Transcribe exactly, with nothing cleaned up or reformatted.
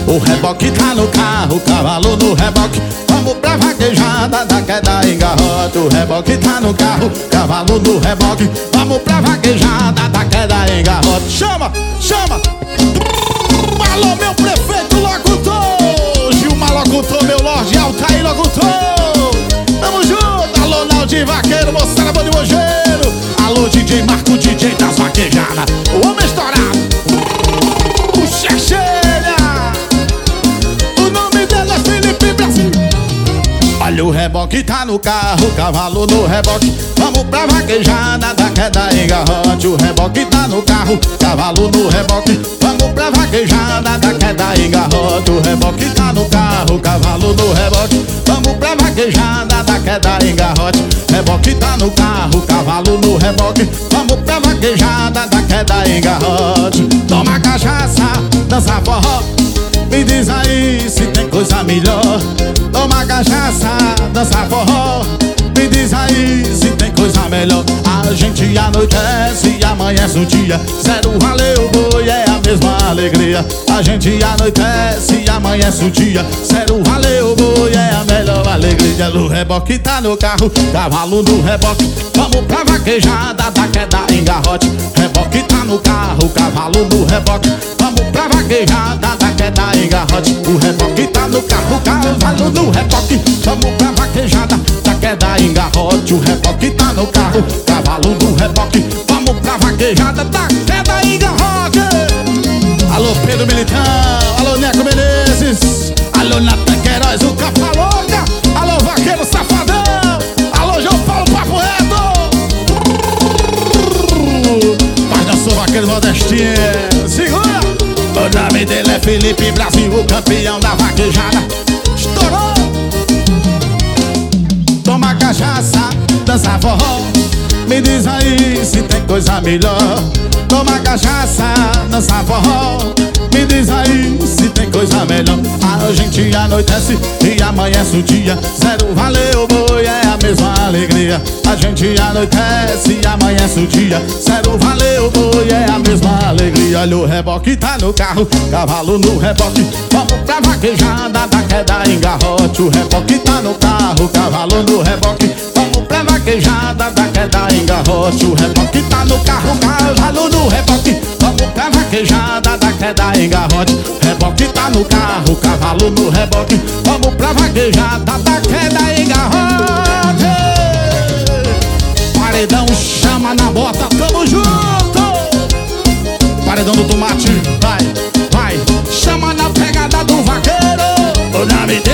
O reboque tá no carro, cavalo no reboque. Vamos pra vaquejada da queda em garrote. O reboque tá no carro, cavalo no reboque. Vamos pra vaquejada da queda em garrote. Chama, chama. Alô, meu prefeito locutor, Gilmar locutor, meu Lorde Altair locutor. Tamo junto, alô, Naldi Vaqueiro, moçada boa de Mogeiro. Alô, D J Marco, D J das vaquejadas. O homem estourado, o Chechênia. O nome dele é Felipe Brasil. Olha, o reboque tá no carro, cavalo no reboque. Vamos pra vaquejada da queda em garrote. O reboque tá no carro, cavalo no reboque. Vamos pra vaquejada da queda em garrote. O reboque tá no carro, cavalo no reboque. Vamos pra vaquejada da queda em garrote. Reboque tá no carro, cavalo no reboque. Vamos pra vaquejada da queda em garrote. Toma cachaça, dança forró. Me diz aí se tem coisa melhor. Toma cachaça, dança forró. Me diz aí se tem coisa melhor. A gente anoitece e amanhece um dia. Zero valeu, boi, é a mesma alegria. A gente anoitece e amanhece um dia. Zero valeu, boi, é a melhor alegria. O reboque tá no carro, cavalo no reboque. Vamos pra vaquejada da queda em garrote. Reboque tá no carro, cavalo no reboque. Vamos pra vaquejada da queda em garrote. O reboque tá no carro, cavalo no reboque. Vamos pra vaquejada da queda em garrote. O reboque tá no carro, cavalo no reboque. Vamos pra vaquejada da queda em garrote. Alô, Pedro Militão, alô, Neco Menezes, alô, Natan Queiroz, o Capa Louca, alô, Vaqueiro Safadão, alô, João Paulo Papo Reto. Mas não sou vaqueiro nordestino. Segura! O nome dele é Felipe Brasil, o campeão da vaquejada. Estourou! Toma cachaça, dança forró. Me diz aí se tem coisa melhor. Toma cachaça, dança forró. Me diz aí se tem coisa melhor. A gente anoitece e amanhece o dia. Zero valeu, boi, é a mesma alegria. A gente anoitece e amanhece o dia. Zero valeu, boi, é a mesma alegria. Olha, o reboque tá no carro, cavalo no reboque. Vamos pra vaquejada da queda em garrote. O reboque tá no carro, cavalo no reboque. Vamos pra vaquejada da queda em garrote. O reboque tá no carro, cavalo no reboque. Vamos pra vaquejada da queda em garrote. Reboque tá no carro, cavalo no reboque. Vamos pra vaquejada da queda em garrote. Paredão chama na bota, tamo junto. Paredão do tomate, vai, vai. Chama na pegada do vaqueiro. O nome